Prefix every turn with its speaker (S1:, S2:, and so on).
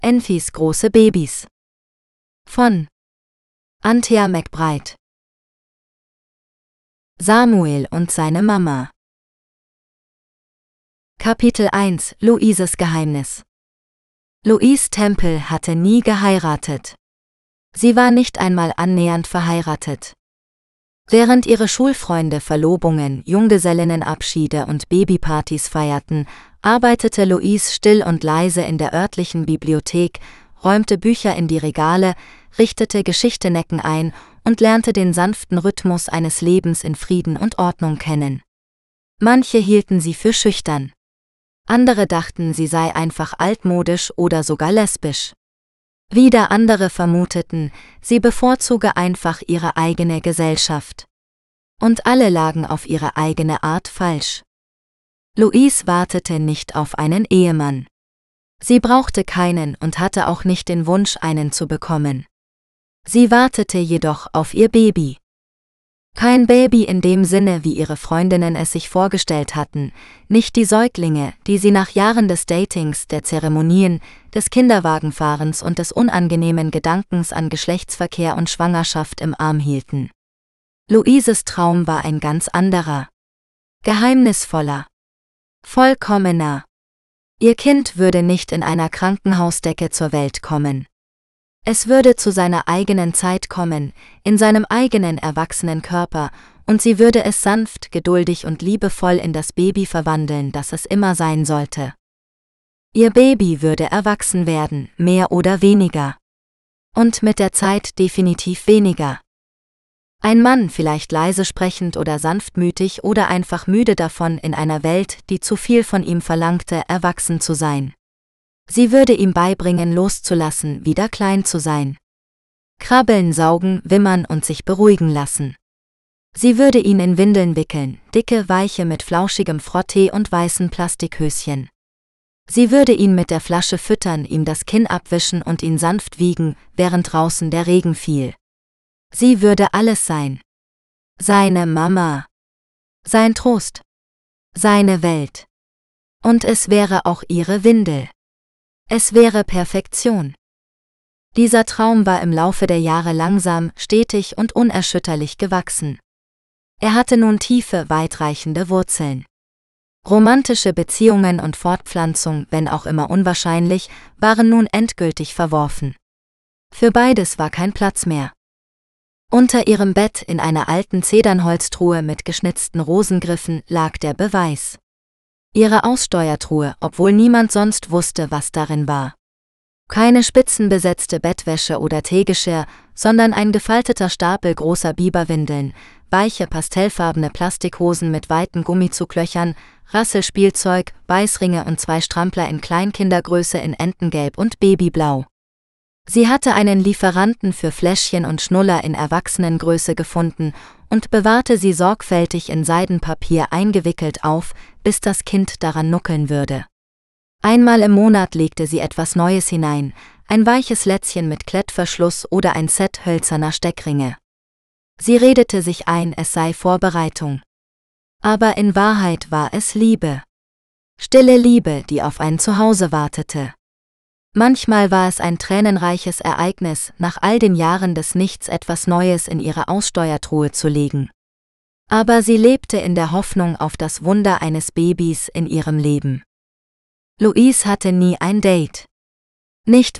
S1: Enfys große Babys. Von Anthea McBride. Samuel und seine Mama. Kapitel 1: Louises Geheimnis. Louise Temple hatte nie geheiratet. Sie war nicht einmal annähernd verheiratet. Während ihre Schulfreunde Verlobungen, Junggesellinnenabschiede und Babypartys feierten, arbeitete Louise still und leise in der örtlichen Bibliothek, räumte Bücher in die Regale, richtete Geschichtenecken ein und lernte den sanften Rhythmus eines Lebens in Frieden und Ordnung kennen. Manche hielten sie für schüchtern. Andere dachten, sie sei einfach altmodisch oder sogar lesbisch. Wieder andere vermuteten, sie bevorzuge einfach ihre eigene Gesellschaft. Und alle lagen auf ihre eigene Art falsch. Louise wartete nicht auf einen Ehemann. Sie brauchte keinen und hatte auch nicht den Wunsch, einen zu bekommen. Sie wartete jedoch auf ihr Baby. Kein Baby in dem Sinne, wie ihre Freundinnen es sich vorgestellt hatten, nicht die Säuglinge, die sie nach Jahren des Datings, der Zeremonien, des Kinderwagenfahrens und des unangenehmen Gedankens an Geschlechtsverkehr und Schwangerschaft im Arm hielten. Louises Traum war ein ganz anderer. Geheimnisvoller. Vollkommener. Ihr Kind würde nicht in einer Krankenhausdecke zur Welt kommen. Es würde zu seiner eigenen Zeit kommen, in seinem eigenen erwachsenen Körper, und sie würde es sanft, geduldig und liebevoll in das Baby verwandeln, das es immer sein sollte. Ihr Baby würde erwachsen werden, mehr oder weniger. Und mit der Zeit definitiv weniger. Ein Mann, vielleicht leise sprechend oder sanftmütig oder einfach müde davon, in einer Welt, die zu viel von ihm verlangte, erwachsen zu sein. Sie würde ihm beibringen, loszulassen, wieder klein zu sein. Krabbeln, saugen, wimmern und sich beruhigen lassen. Sie würde ihn in Windeln wickeln, dicke, weiche mit flauschigem Frottee und weißen Plastikhöschen. Sie würde ihn mit der Flasche füttern, ihm das Kinn abwischen und ihn sanft wiegen, während draußen der Regen fiel. Sie würde alles sein. Seine Mama. Sein Trost. Seine Welt. Und es wäre auch ihre Windel. Es wäre Perfektion. Dieser Traum war im Laufe der Jahre langsam, stetig und unerschütterlich gewachsen. Er hatte nun tiefe, weitreichende Wurzeln. Romantische Beziehungen und Fortpflanzung, wenn auch immer unwahrscheinlich, waren nun endgültig verworfen. Für beides war kein Platz mehr. Unter ihrem Bett in einer alten Zedernholztruhe mit geschnitzten Rosengriffen lag der Beweis. Ihre Aussteuertruhe, obwohl niemand sonst wusste, was darin war. Keine spitzenbesetzte Bettwäsche oder Teegeschirr, sondern ein gefalteter Stapel großer Biberwindeln, weiche pastellfarbene Plastikhosen mit weiten Gummizuglöchern, Rasselspielzeug, Beißringe und 2 Strampler in Kleinkindergröße in Entengelb und Babyblau. Sie hatte einen Lieferanten für Fläschchen und Schnuller in Erwachsenengröße gefunden und bewahrte sie sorgfältig in Seidenpapier eingewickelt auf, bis das Kind daran nuckeln würde. Einmal im Monat legte sie etwas Neues hinein, ein weiches Lätzchen mit Klettverschluss oder ein Set hölzerner Steckringe. Sie redete sich ein, es sei Vorbereitung. Aber in Wahrheit war es Liebe. Stille Liebe, die auf ein Zuhause wartete. Manchmal war es ein tränenreiches Ereignis, nach all den Jahren des Nichts etwas Neues in ihre Aussteuertruhe zu legen. Aber sie lebte in der Hoffnung auf das Wunder eines Babys in ihrem Leben. Louise hatte nie ein Date. Nicht,